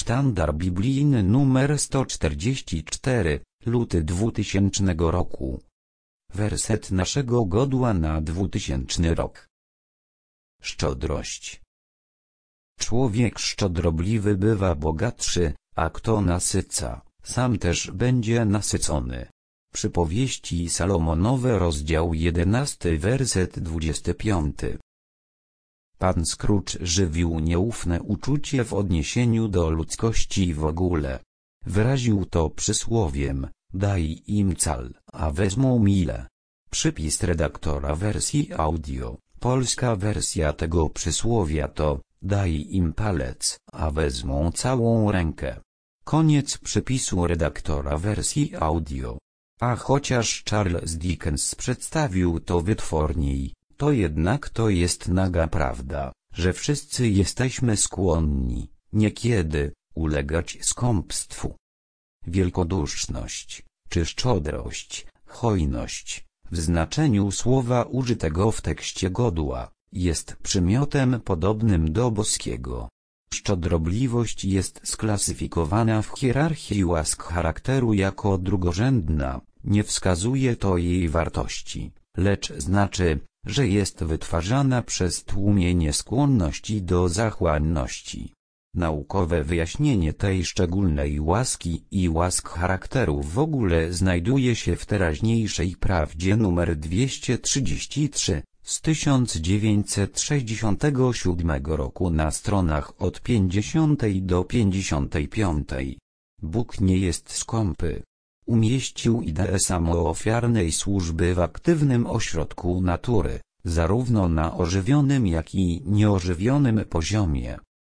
sztandar biblijny numer 144, luty 2000 roku. Werset naszego godła na 2000 rok. Szczodrość. Człowiek szczodrobliwy bywa bogatszy, a kto nasyca, sam też będzie nasycony. Przypowieści Salomonowe, rozdział 11, werset 25. Pan Scrooge żywił nieufne uczucie w odniesieniu do ludzkości w ogóle. Wyraził to przysłowiem: daj im cal, a wezmą milę. Przypis redaktora wersji audio. Polska wersja tego przysłowia to: daj im palec, a wezmą całą rękę. Koniec przypisu redaktora wersji audio. A chociaż Charles Dickens przedstawił to wytworniej, to jednak to jest naga prawda, że wszyscy jesteśmy skłonni, niekiedy, ulegać skąpstwu. Wielkoduszność, czy szczodrość, hojność, w znaczeniu słowa użytego w tekście godła, jest przymiotem podobnym do boskiego. Szczodrobliwość jest sklasyfikowana w hierarchii łask charakteru jako drugorzędna, nie wskazuje to jej wartości, lecz znaczy, że jest wytwarzana przez tłumienie skłonności do zachłanności. Naukowe wyjaśnienie tej szczególnej łaski i łask charakteru w ogóle znajduje się w teraźniejszej prawdzie nr 233 z 1967 roku na stronach od 50 do 55. Bóg nie jest skąpy. Umieścił ideę samoofiarnej służby w aktywnym ośrodku natury, zarówno na ożywionym jak i nieożywionym poziomie.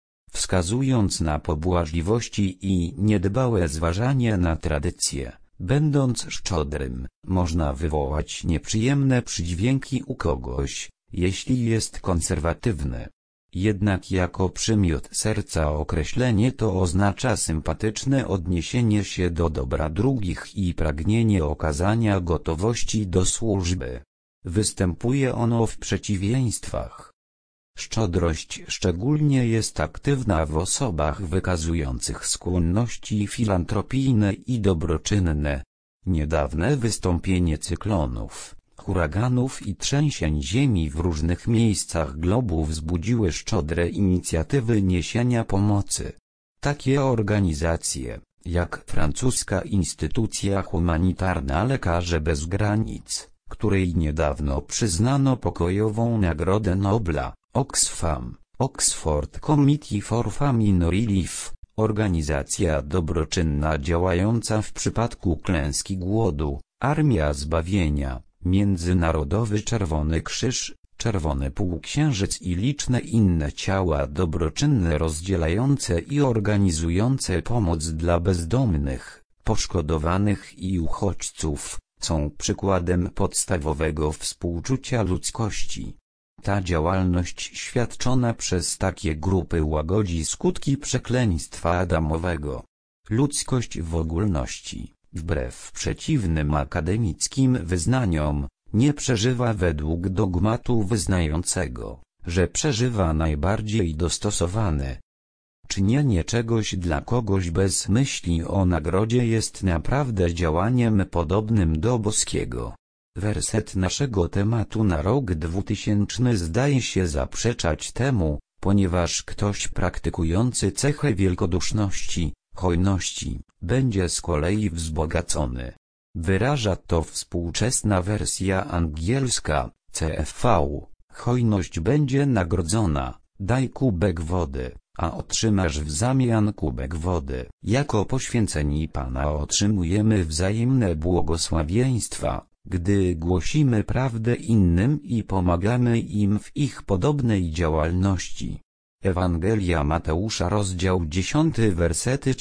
Wskazując na pobłażliwości i niedbałe zważanie na tradycje, będąc szczodrym, można wywołać nieprzyjemne przydźwięki u kogoś, jeśli jest konserwatywny. Jednak jako przymiot serca określenie to oznacza sympatyczne odniesienie się do dobra drugich i pragnienie okazania gotowości do służby. Występuje ono w przeciwieństwach. Szczodrość szczególnie jest aktywna w osobach wykazujących skłonności filantropijne i dobroczynne. Niedawne wystąpienie cyklonów, huraganów i trzęsień ziemi w różnych miejscach globu wzbudziły szczodre inicjatywy niesienia pomocy. Takie organizacje, jak francuska instytucja humanitarna Lekarze Bez Granic, której niedawno przyznano pokojową Nagrodę Nobla, Oxfam, Oxford Committee for Famine Relief, organizacja dobroczynna działająca w przypadku klęski głodu, Armia Zbawienia, Międzynarodowy Czerwony Krzyż, Czerwony Półksiężyc i liczne inne ciała dobroczynne rozdzielające i organizujące pomoc dla bezdomnych, poszkodowanych i uchodźców, są przykładem podstawowego współczucia ludzkości. Ta działalność świadczona przez takie grupy łagodzi skutki przekleństwa adamowego. Ludzkość w ogólności, wbrew przeciwnym akademickim wyznaniom, nie przeżywa według dogmatu wyznającego, że przeżywa najbardziej dostosowane. Czynienie czegoś dla kogoś bez myśli o nagrodzie jest naprawdę działaniem podobnym do boskiego. Werset naszego tematu na rok 2000 zdaje się zaprzeczać temu, ponieważ ktoś praktykujący cechę wielkoduszności, hojności, będzie z kolei wzbogacony. Wyraża to współczesna wersja angielska, CFV, hojność będzie nagrodzona, daj kubek wody, a otrzymasz w zamian kubek wody. Jako poświęceni Pana otrzymujemy wzajemne błogosławieństwa, gdy głosimy prawdę innym i pomagamy im w ich podobnej działalności. Ewangelia Mateusza, rozdział 10, wersety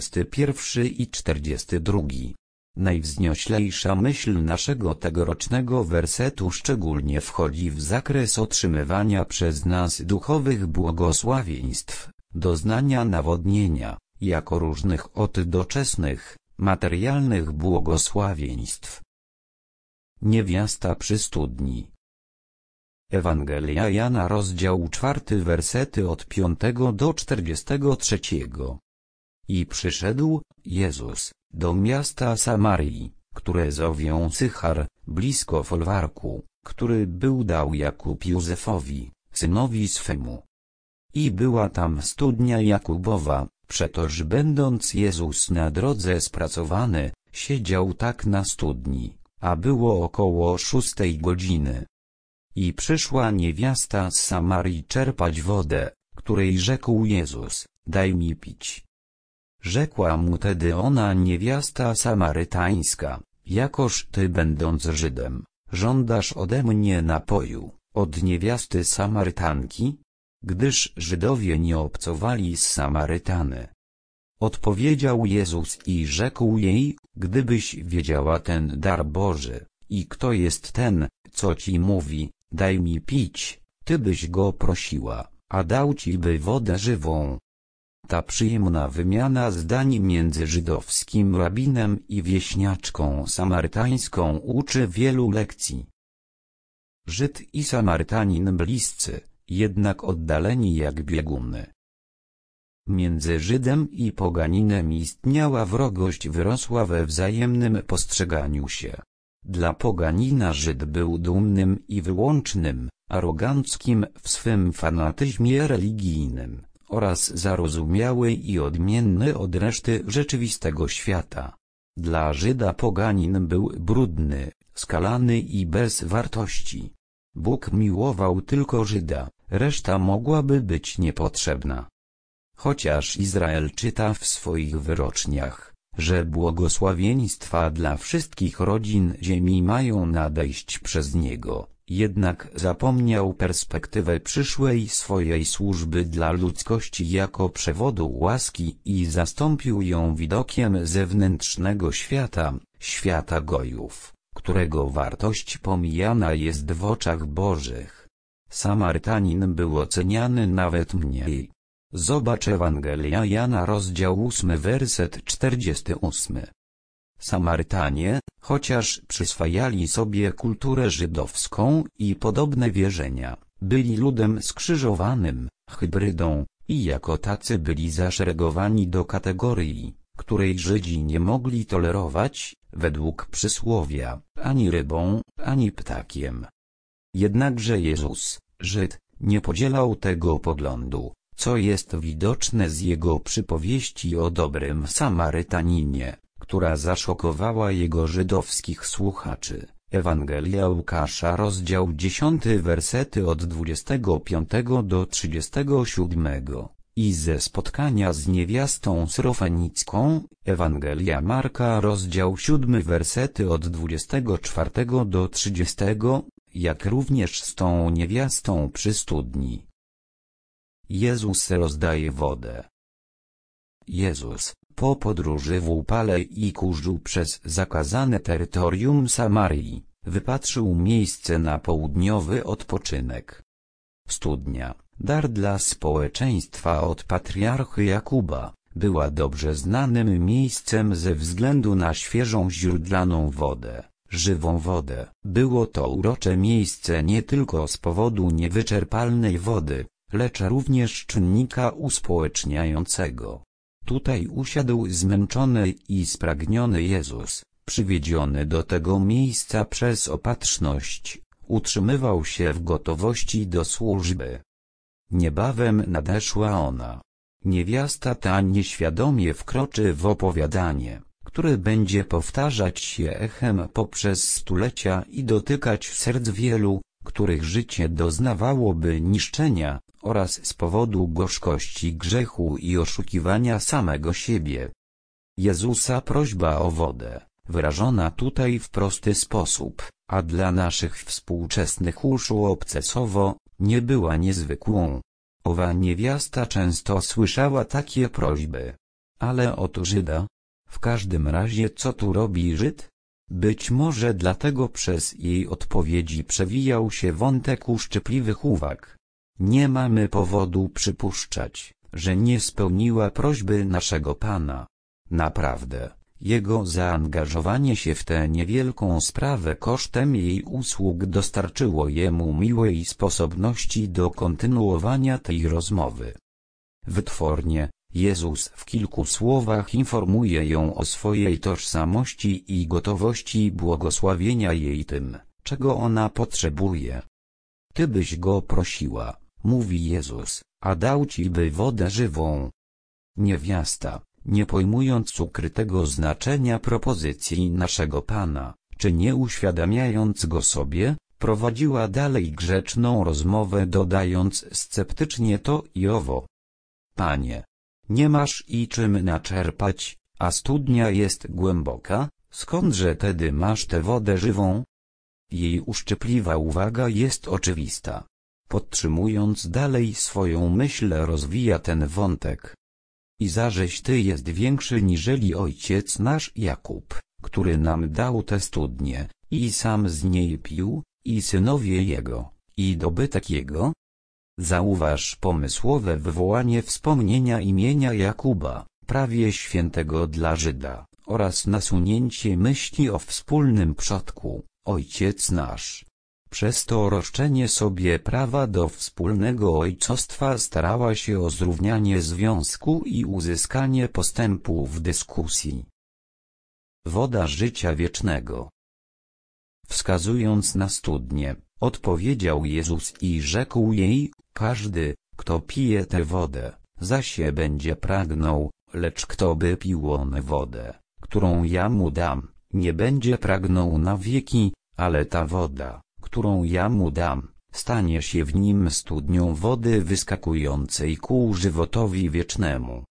41 i 42. Najwznioślejsza myśl naszego tegorocznego wersetu szczególnie wchodzi w zakres otrzymywania przez nas duchowych błogosławieństw, doznania nawodnienia, jako różnych od doczesnych, materialnych błogosławieństw. Niewiasta przy studni. Ewangelia Jana, rozdział 4, wersety od 5 do 43. I przyszedł Jezus do miasta Samarii, które zowią Sychar, blisko folwarku, który był dał Jakub Józefowi, synowi swemu. I była tam studnia Jakubowa, przetoż będąc Jezus na drodze spracowany, siedział tak na studni, a było około 6 godziny. I przyszła niewiasta z Samarii czerpać wodę, której rzekł Jezus, daj mi pić. Rzekła mu tedy ona niewiasta samarytańska, jakoż ty będąc Żydem, żądasz ode mnie napoju, od niewiasty Samarytanki? Gdyż Żydowie nie obcowali z Samarytany. Odpowiedział Jezus i rzekł jej, gdybyś wiedziała ten dar Boży, i kto jest ten, co ci mówi, daj mi pić, ty byś go prosiła, a dał ci by wodę żywą. Ta przyjemna wymiana zdań między żydowskim rabinem i wieśniaczką samarytańską uczy wielu lekcji. Żyd i Samarytanin bliscy, jednak oddaleni jak bieguny. Między Żydem i poganinem istniała wrogość wyrosła we wzajemnym postrzeganiu się. Dla poganina Żyd był dumnym i wyłącznym, aroganckim w swym fanatyzmie religijnym, oraz zarozumiały i odmienny od reszty rzeczywistego świata. Dla Żyda poganin był brudny, skalany i bez wartości. Bóg miłował tylko Żyda, reszta mogłaby być niepotrzebna. Chociaż Izrael czyta w swoich wyroczniach, że błogosławieństwa dla wszystkich rodzin ziemi mają nadejść przez niego, jednak zapomniał perspektywę przyszłej swojej służby dla ludzkości jako przewodu łaski i zastąpił ją widokiem zewnętrznego świata, świata gojów, którego wartość pomijana jest w oczach Bożych. Samarytanin był oceniany nawet mniej. Zobacz Ewangelia Jana rozdział 8 werset 48. Samarytanie, chociaż przyswajali sobie kulturę żydowską i podobne wierzenia, byli ludem skrzyżowanym, hybrydą, i jako tacy byli zaszeregowani do kategorii, której Żydzi nie mogli tolerować, według przysłowia, ani rybą, ani ptakiem. Jednakże Jezus, Żyd, nie podzielał tego poglądu, co jest widoczne z jego przypowieści o dobrym Samarytaninie, która zaszokowała jego żydowskich słuchaczy. Ewangelia Łukasza rozdział 10 wersety od 25 do 37. I ze spotkania z niewiastą syrofenicką, Ewangelia Marka rozdział 7 wersety od 24 do 30, jak również z tą niewiastą przy studni. Jezus rozdaje wodę. Jezus, po podróży w upale i kurzu przez zakazane terytorium Samarii, wypatrzył miejsce na południowy odpoczynek. Studnia, dar dla społeczeństwa od patriarchy Jakuba, była dobrze znanym miejscem ze względu na świeżą źródlaną wodę, żywą wodę. Było to urocze miejsce nie tylko z powodu niewyczerpalnej wody, lecz również czynnika uspołeczniającego. Tutaj usiadł zmęczony i spragniony Jezus, przywiedziony do tego miejsca przez opatrzność, utrzymywał się w gotowości do służby. Niebawem nadeszła ona. Niewiasta ta nieświadomie wkroczy w opowiadanie, które będzie powtarzać się echem poprzez stulecia i dotykać serc wielu, których życie doznawałoby niszczenia, oraz z powodu gorzkości grzechu i oszukiwania samego siebie. Jezusa prośba o wodę, wyrażona tutaj w prosty sposób, a dla naszych współczesnych uszu obcesowo, nie była niezwykłą. Owa niewiasta często słyszała takie prośby. Ale od Żyda? W każdym razie co tu robi Żyd? Być może dlatego przez jej odpowiedzi przewijał się wątek uszczypliwych uwag. Nie mamy powodu przypuszczać, że nie spełniła prośby naszego Pana. Naprawdę, jego zaangażowanie się w tę niewielką sprawę kosztem jej usług dostarczyło jemu miłej sposobności do kontynuowania tej rozmowy. Wytwornie, Jezus w kilku słowach informuje ją o swojej tożsamości i gotowości błogosławienia jej tym, czego ona potrzebuje. Ty byś go prosiła, mówi Jezus, a dał ci by wodę żywą. Niewiasta, nie pojmując ukrytego znaczenia propozycji naszego Pana, czy nie uświadamiając go sobie, prowadziła dalej grzeczną rozmowę, dodając sceptycznie to i owo. Panie, nie masz i czym naczerpać, a studnia jest głęboka, skądże tedy masz tę wodę żywą? Jej uszczypliwa uwaga jest oczywista. Podtrzymując dalej swoją myśl, rozwija ten wątek. I zażeś Ty jest większy niżeli ojciec nasz Jakub, który nam dał tę studnię, i sam z niej pił, i synowie jego, i dobytek jego? Zauważ pomysłowe wywołanie wspomnienia imienia Jakuba, prawie świętego dla Żyda, oraz nasunięcie myśli o wspólnym przodku, ojciec nasz. Przez to roszczenie sobie prawa do wspólnego ojcostwa starała się o zrównanie związku i uzyskanie postępu w dyskusji. Woda życia wiecznego. Wskazując na studnię, odpowiedział Jezus i rzekł jej, każdy, kto pije tę wodę, zaś będzie pragnął, lecz kto by pił on wodę, którą ja mu dam, nie będzie pragnął na wieki, ale ta woda, którą ja mu dam, stanie się w nim studnią wody wyskakującej ku żywotowi wiecznemu.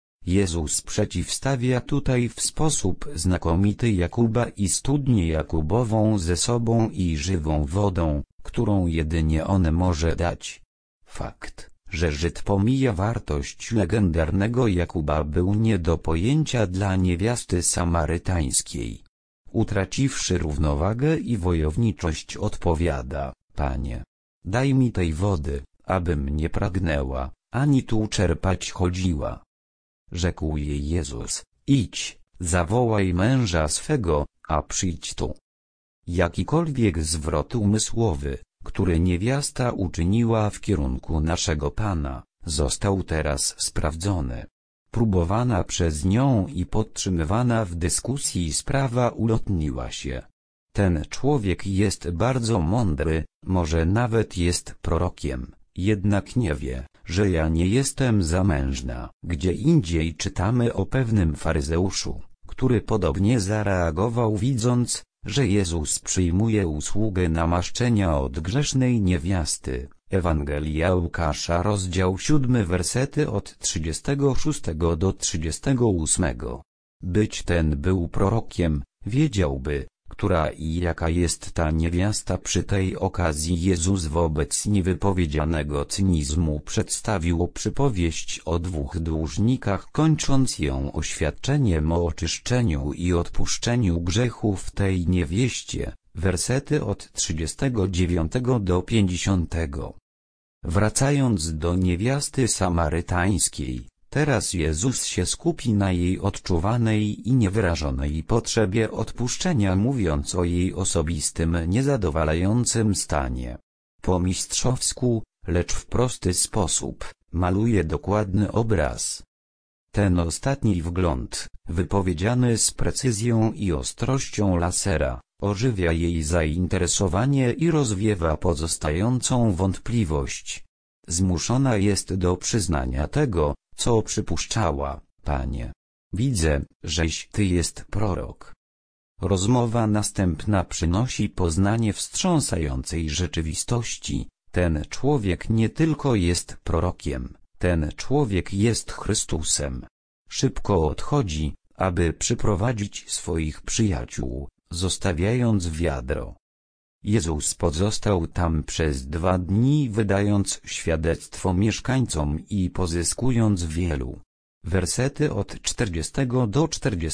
Jezus przeciwstawia tutaj w sposób znakomity Jakuba i studnię Jakubową ze sobą i żywą wodą, którą jedynie on może dać. Fakt, że Żyd pomija wartość legendarnego Jakuba, był nie do pojęcia dla niewiasty samarytańskiej. Utraciwszy równowagę i wojowniczość, odpowiada, Panie, daj mi tej wody, abym nie pragnęła, ani tu czerpać chodziła. Rzekł jej Jezus, idź, zawołaj męża swego, a przyjdź tu. Jakikolwiek zwrot umysłowy, który niewiasta uczyniła w kierunku naszego Pana, został teraz sprawdzony. Próbowana przez nią i podtrzymywana w dyskusji sprawa ulotniła się. Ten człowiek jest bardzo mądry, może nawet jest prorokiem, jednak nie wie, że ja nie jestem zamężna. Gdzie indziej czytamy o pewnym faryzeuszu, który podobnie zareagował, widząc, że Jezus przyjmuje usługę namaszczenia od grzesznej niewiasty. Ewangelia Łukasza, rozdział 7, wersety od 36 do 38. Być ten był prorokiem, wiedziałby, która i jaka jest ta niewiasta. Przy tej okazji Jezus wobec niewypowiedzianego cynizmu przedstawił przypowieść o dwóch dłużnikach, kończąc ją oświadczeniem o oczyszczeniu i odpuszczeniu grzechów tej niewieście, wersety od 39 do 50. Wracając do niewiasty samarytańskiej, teraz Jezus się skupi na jej odczuwanej i niewyrażonej potrzebie odpuszczenia, mówiąc o jej osobistym niezadowalającym stanie. Po mistrzowsku, lecz w prosty sposób, maluje dokładny obraz. Ten ostatni wgląd, wypowiedziany z precyzją i ostrością lasera, ożywia jej zainteresowanie i rozwiewa pozostającą wątpliwość. Zmuszona jest do przyznania tego, co przypuszczała, Panie. Widzę, żeś Ty jest prorok. Rozmowa następna przynosi poznanie wstrząsającej rzeczywistości. Ten człowiek nie tylko jest prorokiem, ten człowiek jest Chrystusem. Szybko odchodzi, aby przyprowadzić swoich przyjaciół, zostawiając wiadro. Jezus pozostał tam przez 2 dni, wydając świadectwo mieszkańcom i pozyskując wielu. Wersety od 40 do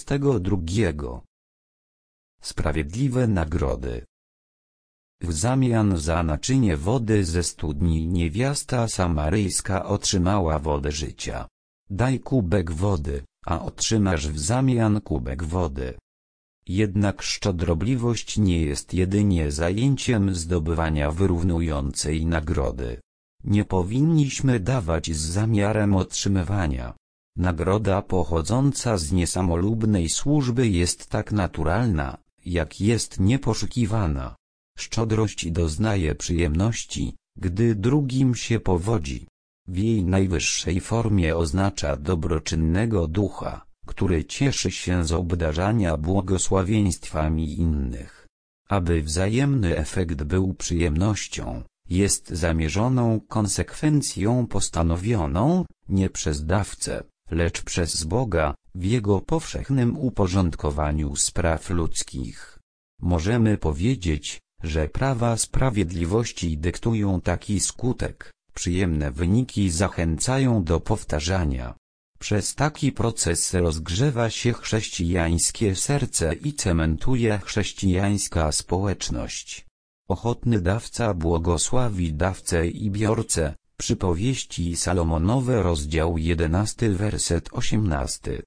42. Sprawiedliwe nagrody. W zamian za naczynie wody ze studni niewiasta samaryjska otrzymała wodę życia. Daj kubek wody, a otrzymasz w zamian kubek wody. Jednak szczodrobliwość nie jest jedynie zajęciem zdobywania wyrównującej nagrody. Nie powinniśmy dawać z zamiarem otrzymywania. Nagroda pochodząca z niesamolubnej służby jest tak naturalna, jak jest nieposzukiwana. Szczodrość doznaje przyjemności, gdy drugim się powodzi. W jej najwyższej formie oznacza dobroczynnego ducha, który cieszy się z obdarzania błogosławieństwami innych. Aby wzajemny efekt był przyjemnością, jest zamierzoną konsekwencją postanowioną, nie przez dawcę, lecz przez Boga, w Jego powszechnym uporządkowaniu spraw ludzkich. Możemy powiedzieć, że prawa sprawiedliwości dyktują taki skutek, przyjemne wyniki zachęcają do powtarzania. Przez taki proces rozgrzewa się chrześcijańskie serce i cementuje chrześcijańska społeczność. Ochotny dawca błogosławi dawcę i biorcę. Przypowieści Salomonowe, rozdział 11, werset 18.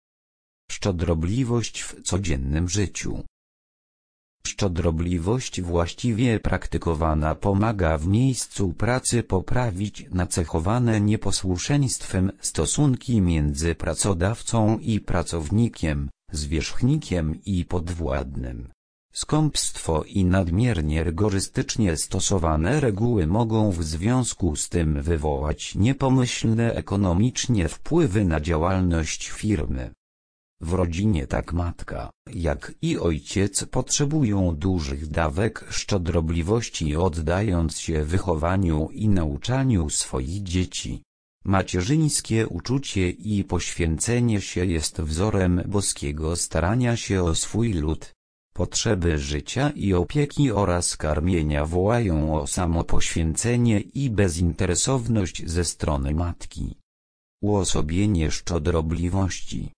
Szczodrobliwość w codziennym życiu. Szczodrobliwość właściwie praktykowana pomaga w miejscu pracy poprawić nacechowane nieposłuszeństwem stosunki między pracodawcą i pracownikiem, zwierzchnikiem i podwładnym. Skąpstwo i nadmiernie rygorystycznie stosowane reguły mogą w związku z tym wywołać niepomyślne ekonomicznie wpływy na działalność firmy. W rodzinie tak matka, jak i ojciec potrzebują dużych dawek szczodrobliwości, oddając się wychowaniu i nauczaniu swoich dzieci. Macierzyńskie uczucie i poświęcenie się jest wzorem boskiego starania się o swój lud. Potrzeby życia i opieki oraz karmienia wołają o samopoświęcenie i bezinteresowność ze strony matki. Uosobienie szczodrobliwości.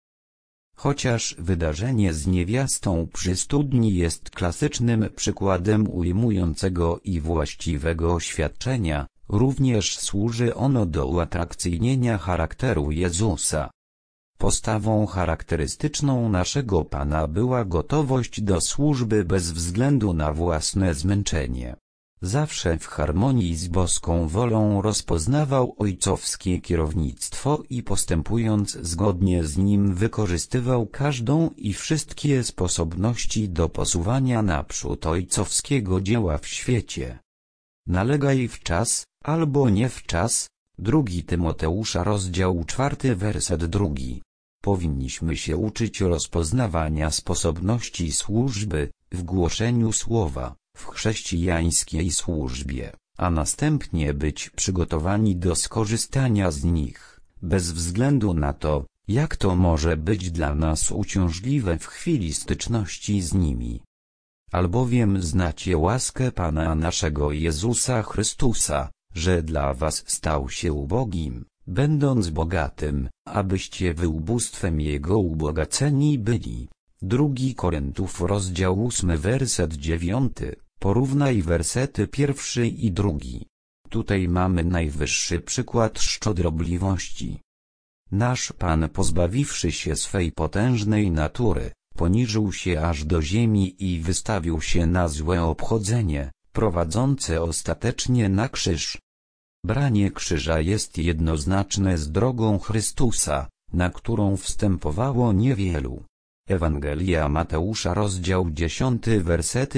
Chociaż wydarzenie z niewiastą przy studni jest klasycznym przykładem ujmującego i właściwego oświadczenia, również służy ono do uatrakcyjnienia charakteru Jezusa. Postawą charakterystyczną naszego Pana była gotowość do służby bez względu na własne zmęczenie. Zawsze w harmonii z boską wolą rozpoznawał ojcowskie kierownictwo i postępując zgodnie z nim wykorzystywał każdą i wszystkie sposobności do posuwania naprzód ojcowskiego dzieła w świecie. Nalegaj w czas, albo nie w czas. 2 Tymoteusza, rozdział 4, werset 2. Powinniśmy się uczyć rozpoznawania sposobności służby, w głoszeniu słowa, w chrześcijańskiej służbie, a następnie być przygotowani do skorzystania z nich, bez względu na to, jak to może być dla nas uciążliwe w chwili styczności z nimi. Albowiem znacie łaskę Pana naszego Jezusa Chrystusa, że dla was stał się ubogim, będąc bogatym, abyście wy ubóstwem Jego ubogaceni byli. 2 Koryntiów, rozdział 8, werset 9, porównaj wersety 1 i 2. Tutaj mamy najwyższy przykład szczodrobliwości. Nasz Pan, pozbawiwszy się swej potężnej natury, poniżył się aż do ziemi i wystawił się na złe obchodzenie, prowadzące ostatecznie na krzyż. Branie krzyża jest jednoznaczne z drogą Chrystusa, na którą wstępowało niewielu. Ewangelia Mateusza, rozdział 10, wersety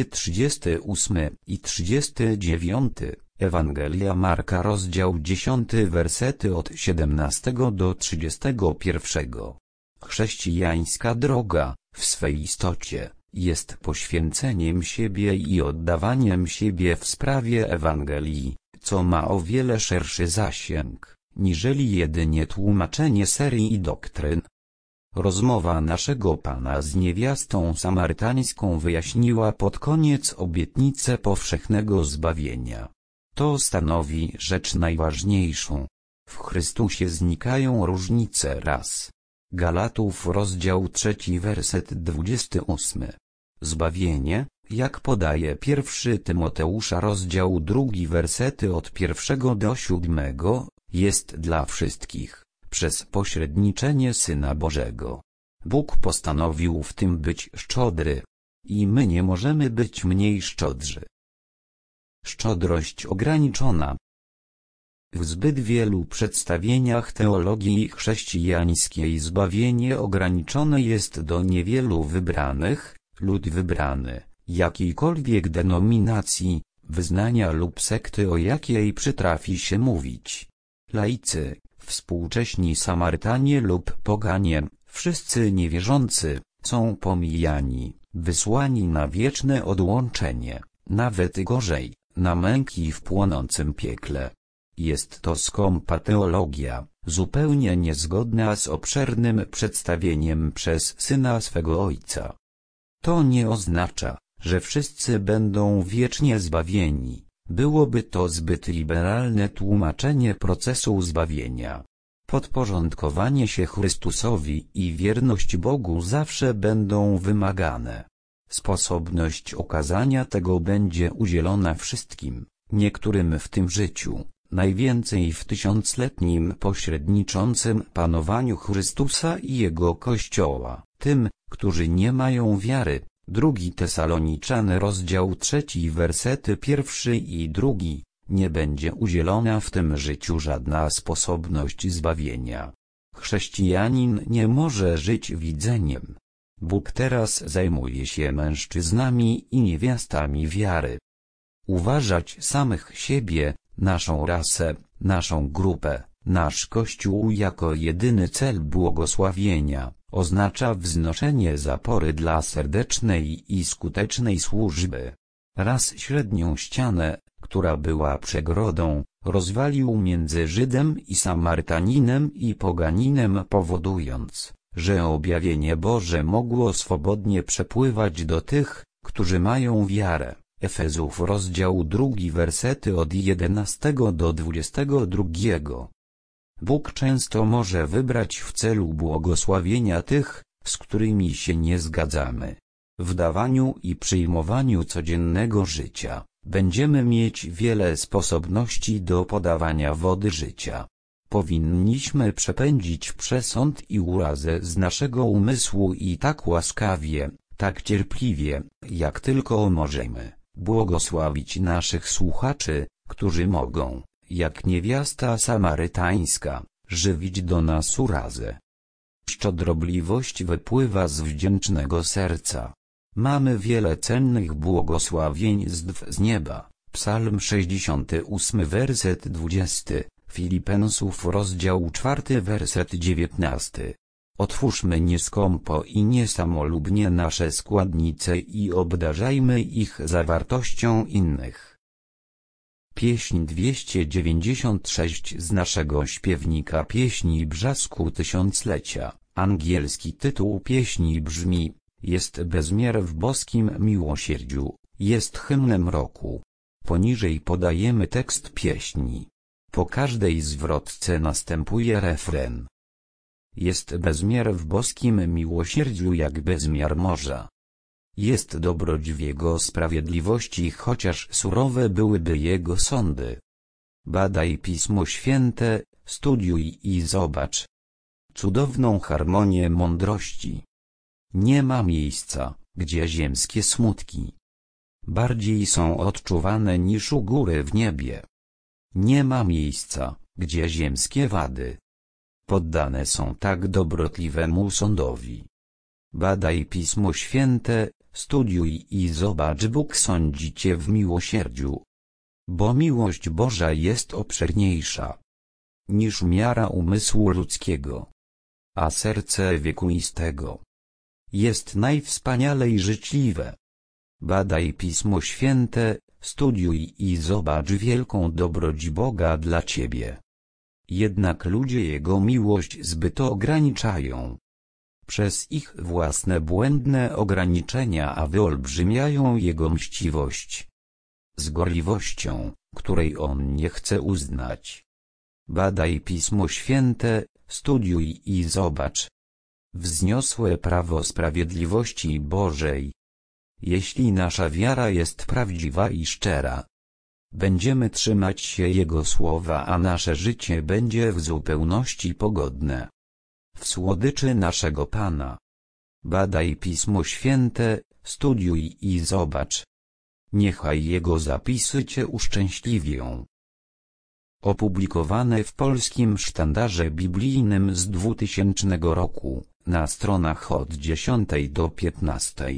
38 i 39, Ewangelia Marka, rozdział 10, wersety od 17 do 31. Chrześcijańska droga, w swej istocie, jest poświęceniem siebie i oddawaniem siebie w sprawie Ewangelii, co ma o wiele szerszy zasięg, niżeli jedynie tłumaczenie serii i doktryn. Rozmowa naszego Pana z niewiastą samarytańską wyjaśniła pod koniec obietnicę powszechnego zbawienia. To stanowi rzecz najważniejszą. W Chrystusie znikają różnice ras. Galatów, rozdział 3, werset 28. Zbawienie, jak podaje 1 Tymoteusza, rozdział 2, wersety od 1 do 7, jest dla wszystkich, przez pośredniczenie Syna Bożego. Bóg postanowił w tym być szczodry. I my nie możemy być mniej szczodrzy. Szczodrość ograniczona. W zbyt wielu przedstawieniach teologii chrześcijańskiej zbawienie ograniczone jest do niewielu wybranych, lud wybrany, jakiejkolwiek denominacji, wyznania lub sekty, o jakiej przytrafi się mówić. Laicy, współcześni Samarytanie lub poganie, wszyscy niewierzący, są pomijani, wysłani na wieczne odłączenie, nawet gorzej, na męki w płonącym piekle. Jest to skąpa teologia, zupełnie niezgodna z obszernym przedstawieniem przez Syna swego Ojca. To nie oznacza, że wszyscy będą wiecznie zbawieni. Byłoby to zbyt liberalne tłumaczenie procesu zbawienia. Podporządkowanie się Chrystusowi i wierność Bogu zawsze będą wymagane. Sposobność okazania tego będzie udzielona wszystkim, niektórym w tym życiu, najwięcej w tysiącletnim pośredniczącym panowaniu Chrystusa i Jego Kościoła, tym, którzy nie mają wiary. 2 Tesaloniczan rozdział 3 wersety 1 i 2, nie będzie udzielona w tym życiu żadna sposobność zbawienia. Chrześcijanin nie może żyć widzeniem. Bóg teraz zajmuje się mężczyznami i niewiastami wiary. Uważać samych siebie, naszą rasę, naszą grupę, nasz Kościół jako jedyny cel błogosławienia, oznacza wznoszenie zapory dla serdecznej i skutecznej służby. Raz średnią ścianę, która była przegrodą, rozwalił między Żydem i Samarytaninem i poganinem, powodując, że objawienie Boże mogło swobodnie przepływać do tych, którzy mają wiarę. Efezów rozdział 2 wersety od 11 do 22. Bóg często może wybrać w celu błogosławienia tych, z którymi się nie zgadzamy. W dawaniu i przyjmowaniu codziennego życia będziemy mieć wiele sposobności do podawania wody życia. Powinniśmy przepędzić przesąd i urazę z naszego umysłu i tak łaskawie, tak cierpliwie, jak tylko możemy, błogosławić naszych słuchaczy, którzy mogą, jak niewiasta samarytańska, żywić do nas urazę. Szczodrobliwość wypływa z wdzięcznego serca. Mamy wiele cennych błogosławieństw z nieba. Psalm 68 werset 20, Filipensów rozdział 4 werset 19. Otwórzmy nieskąpo i niesamolubnie nasze składnice i obdarzajmy ich zawartością innych. Pieśń 296 z naszego śpiewnika Pieśni Brzasku Tysiąclecia. Angielski tytuł pieśni brzmi: jest bezmiar w boskim miłosierdziu, jest hymnem roku. Poniżej podajemy tekst pieśni. Po każdej zwrotce następuje refren. Jest bezmiar w boskim miłosierdziu jak bezmiar morza. Jest dobroć w Jego sprawiedliwości, chociaż surowe byłyby Jego sądy. Badaj Pismo Święte, studiuj i zobacz cudowną harmonię mądrości. Nie ma miejsca, gdzie ziemskie smutki bardziej są odczuwane niż u góry w niebie. Nie ma miejsca, gdzie ziemskie wady poddane są tak dobrotliwemu sądowi. Badaj Pismo Święte, studiuj i zobacz, Bóg sądzi cię w miłosierdziu. Bo miłość Boża jest obszerniejsza niż miara umysłu ludzkiego, a serce wiekuistego jest najwspanialej życzliwe. Badaj Pismo Święte, studiuj i zobacz wielką dobroć Boga dla ciebie. Jednak ludzie Jego miłość zbyt ograniczają. Przez ich własne błędne ograniczenia, a wyolbrzymiają Jego mściwość z gorliwością, której On nie chce uznać. Badaj Pismo Święte, studiuj i zobacz wzniosłe prawo sprawiedliwości Bożej. Jeśli nasza wiara jest prawdziwa i szczera, będziemy trzymać się Jego słowa, a nasze życie będzie w zupełności pogodne w słodyczy naszego Pana. Badaj Pismo Święte, studiuj i zobacz. Niechaj Jego zapisy cię uszczęśliwią. Opublikowane w Polskim Sztandarze Biblijnym z 2000 roku, na stronach od 10 do 15.